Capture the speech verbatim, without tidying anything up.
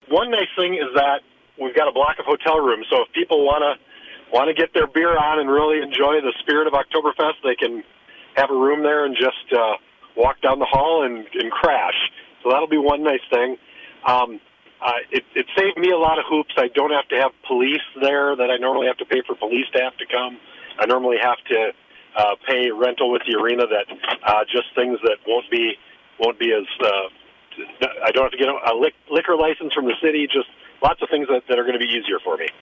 one nice thing is that we've got a block of hotel rooms, so if people want to want to get their beer on and really enjoy the spirit of Oktoberfest, they can have a room there and just uh, walk down the hall and, and crash. So that'll be one nice thing. Um, uh, it, it saved me a lot of hoops. I don't have to have police there that I normally have to pay for police staff to come. I normally have to uh, pay rental with the arena. That uh, just things that won't be won't be as uh, I don't have to get a liquor license from the city. Just lots of things that, that are going to be easier for me.